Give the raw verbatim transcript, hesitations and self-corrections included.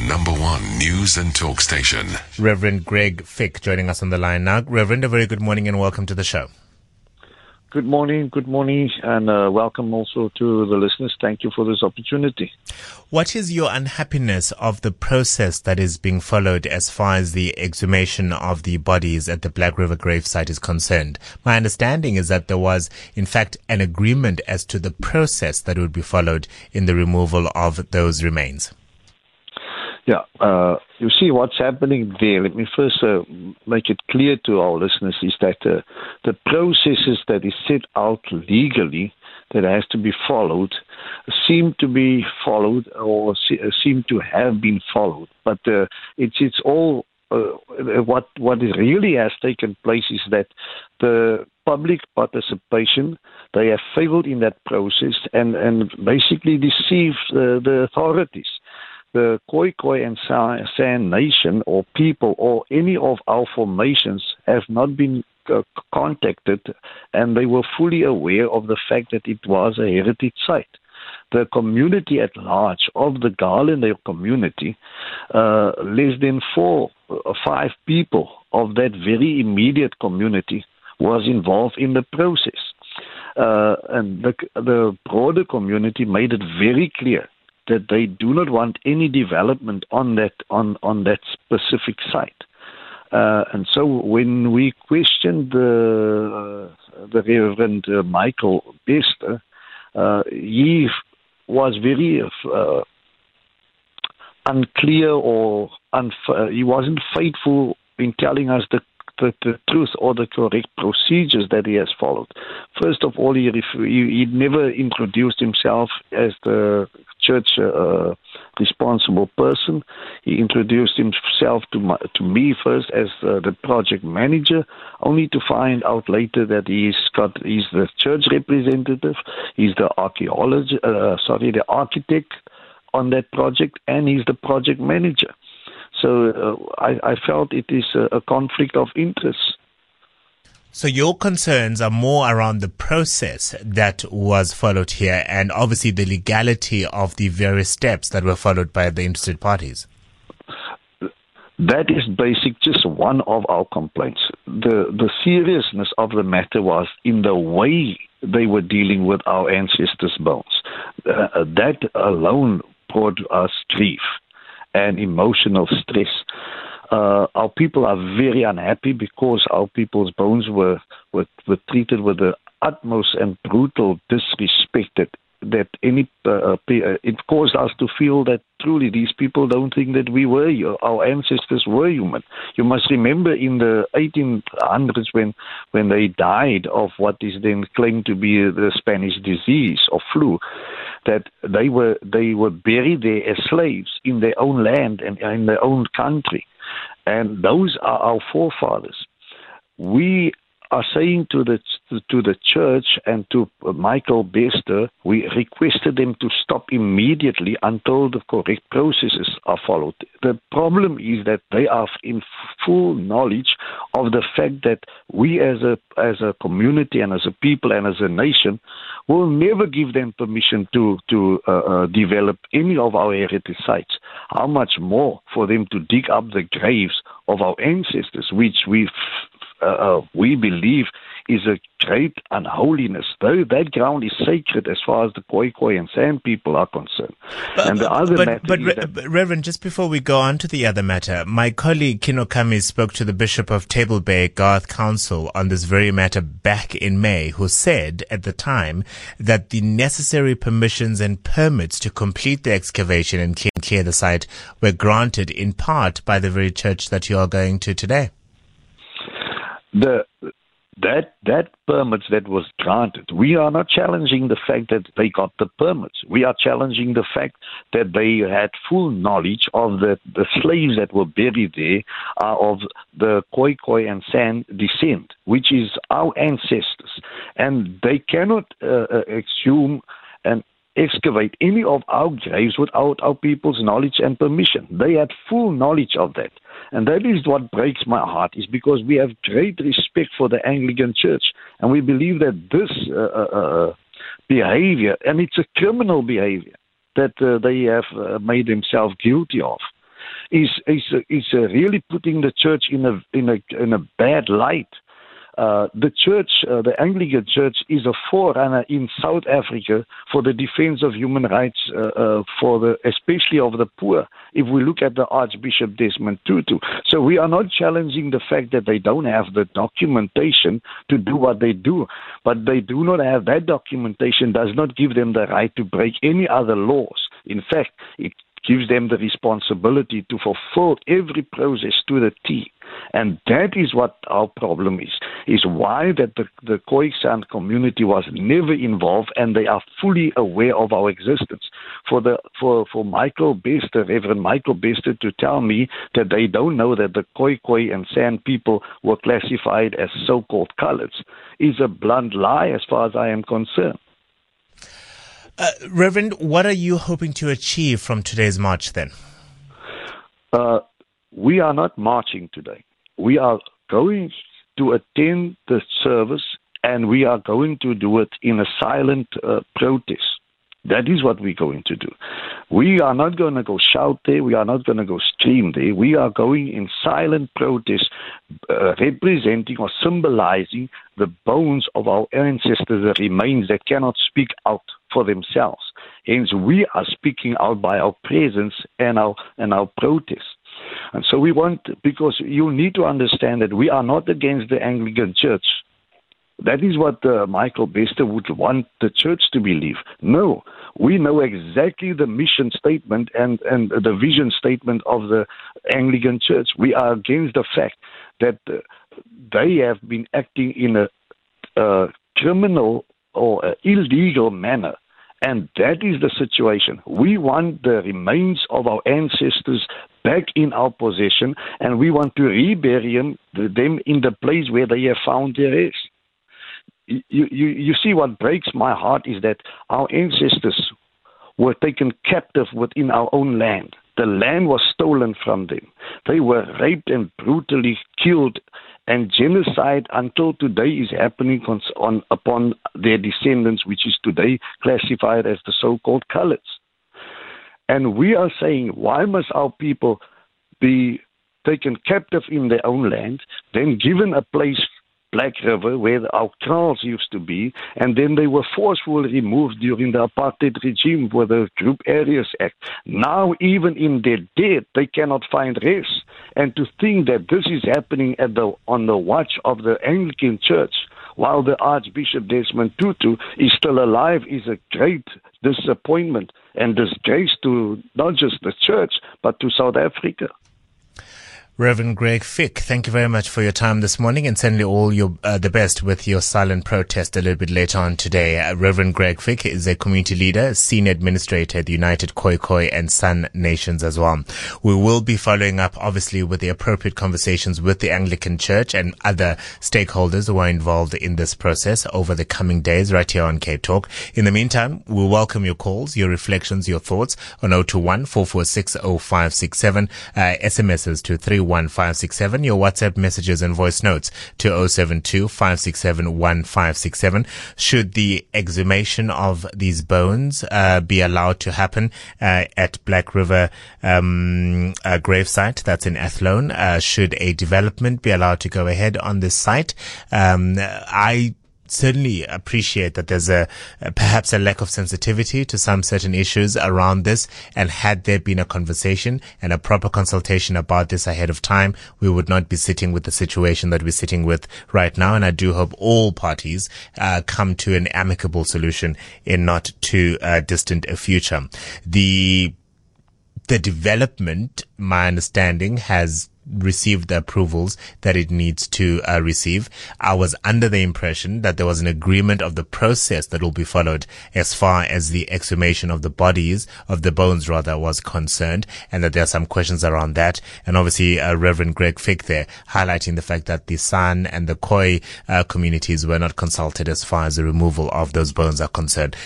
number one news and talk station. Reverend Greg Fick joining us on the line now. Reverend, a very good morning and welcome to the show. Good morning, good morning, and uh, welcome also to the listeners. Thank you for this opportunity. What is your unhappiness of the process that is being followed as far as the exhumation of the bodies at the Black River gravesite is concerned? My understanding is that there was, in fact, an agreement as to the process that would be followed in the removal of those remains. Yeah, uh, you see what's happening there. Let me first uh, make it clear to our listeners is that uh, the processes that is set out legally that has to be followed seem to be followed or se- seem to have been followed. But uh, it's it's all uh, what what is really has taken place is that the public participation, they have failed in that process and, and basically deceived uh, the authorities. The Khoikhoi and San Nation or people or any of our formations have not been uh, contacted, and they were fully aware of the fact that it was a heritage site. The community at large of the Garlandale community, uh, less than four or five people of that very immediate community was involved in the process. Uh, and the, the broader community made it very clear that they do not want any development on that on, on that specific site. Uh, and so when we questioned the, uh, the Reverend uh, Michael Bester, uh, he was very uh, unclear or unf- uh, he wasn't faithful in telling us the The, the truth or the correct procedures that he has followed. First of all, he, ref- he, he never introduced himself as the church uh, responsible person. He introduced himself to my, to me first as uh, the project manager, only to find out later that he's got he's the church representative, he's the archaeologist, uh, sorry, the architect on that project, and he's the project manager. So uh, I, I felt it is a, a conflict of interest. So your concerns are more around the process that was followed here and obviously the legality of the various steps that were followed by the interested parties. That is basic, just one of our complaints. The, the seriousness of the matter was in the way they were dealing with our ancestors' bones. Uh, that alone brought us grief and emotional stress. Uh, our people are very unhappy because our people's bones were, were, were treated with the utmost and brutal disrespect that, that any uh, it caused us to feel that truly these people don't think that we were, our ancestors were human. You must remember in the eighteen hundreds when, when they died of what is then claimed to be the Spanish disease or flu, that they were they were buried there as slaves in their own land and in their own country. And those are our forefathers. We are saying to the to the church and to Michael Bester, we requested them to stop immediately until the correct processes are followed. The problem is that they are in full knowledge of the fact that we as a as a community and as a people and as a nation will never give them permission to, to uh, uh, develop any of our heritage sites. How much more for them to dig up the graves of our ancestors, which we uh, we believe is a great unholiness. Though that ground is sacred as far as the Khoikhoi and San people are concerned. But, and the other but, matter but, is Re- that but Reverend, just before we go on to the other matter, my colleague Kino Kami spoke to the Bishop of Table Bay, Garth Council, on this very matter back in May, who said at the time that the necessary permissions and permits to complete the excavation and clear the site were granted in part by the very church that you are going to today. The that that permits that was granted, we are not challenging the fact that they got the permits. We are challenging the fact that they had full knowledge of the, the slaves that were buried there are of the Khoikhoi and San descent, which is our ancestors. And they cannot uh, exhume and excavate any of our graves without our people's knowledge and permission. They had full knowledge of that. And that is what breaks my heart, is because we have great respect for the Anglican Church. And we believe that this uh, uh, behavior, and it's a criminal behavior, that uh, they have uh, made themselves guilty of. is is is uh, really putting the church in a in a in a bad light. Uh, the church, uh, the Anglican Church, is a forerunner in South Africa for the defense of human rights, uh, uh, for the especially of the poor. If we look at the Archbishop Desmond Tutu, so we are not challenging the fact that they don't have the documentation to do what they do, but they do not have that documentation. Does not give them the right to break any other laws. In fact, it gives them the responsibility to fulfill every process to the T. And that is what our problem is, is why that the, the Khoisan community was never involved, and they are fully aware of our existence. For the for, for Michael Bester, Reverend Michael Bester, to tell me that they don't know that the Khoi Khoi and San people were classified as so-called coloreds is a blunt lie as far as I am concerned. Uh, Reverend, what are you hoping to achieve from today's march then? Uh, we are not marching today. We are going to attend the service, and we are going to do it in a silent uh, protest. That is what we're going to do. We are not going to go shout there. We are not going to go scream there. We are going in silent protest, uh, representing or symbolizing the bones of our ancestors, the remains that cannot speak out for themselves. Hence, we are speaking out by our presence and our and our protest. And so we want, because you need to understand that we are not against the Anglican Church. That is what uh, Michael Bester would want the church to believe. No, we know exactly the mission statement and, and the vision statement of the Anglican Church. We are against the fact that uh, they have been acting in a uh, criminal or uh, illegal manner. And that is the situation. We want the remains of our ancestors back in our possession, and we want to rebury them, them in the place where they have found their rest. You, you, you see, what breaks my heart is that our ancestors were taken captive within our own land. The land was stolen from them. They were raped and brutally killed, and genocide until today is happening on, upon their descendants, which is today classified as the so-called coloreds. And we are saying, why must our people be taken captive in their own land, then given a place, Black River, where our kraals used to be, and then they were forcefully removed during the apartheid regime with the Group Areas Act. Now, even in their dead, they cannot find rest. And to think that this is happening at the on the watch of the Anglican Church, while the Archbishop Desmond Tutu is still alive, is a great disappointment and disgrace to not just the church, but to South Africa. Reverend Greg Fick, thank you very much for your time this morning, and certainly all your uh, the best with your silent protest a little bit later on today. Uh, Reverend Greg Fick is a community leader, senior administrator at the United Khoi Khoi and San Nations as well. We will be following up, obviously, with the appropriate conversations with the Anglican Church and other stakeholders who are involved in this process over the coming days right here on Cape Talk. In the meantime, we'll welcome your calls, your reflections, your thoughts on zero two one, four four six, zero five six seven, uh, S M Ses to three one five six seven, your WhatsApp messages and voice notes to zero seven two, five six seven, one five six seven. Should the exhumation of these bones uh, be allowed to happen uh, at Black River um, uh, gravesite, that's in Athlone? Uh, should a development be allowed to go ahead on this site? Um, I certainly appreciate that there's a, a perhaps a lack of sensitivity to some certain issues around this, and had there been a conversation and a proper consultation about this ahead of time, we would not be sitting with the situation that we're sitting with right now. And I do hope all parties uh, come to an amicable solution in not too uh, distant a future. The the development, my understanding, has received the approvals that it needs to uh, receive. I was under the impression that there was an agreement of the process that will be followed as far as the exhumation of the bodies, of the bones rather, was concerned, and that there are some questions around that. And obviously, uh, Reverend Greg Fick there highlighting the fact that the San and the Khoi uh, communities were not consulted as far as the removal of those bones are concerned.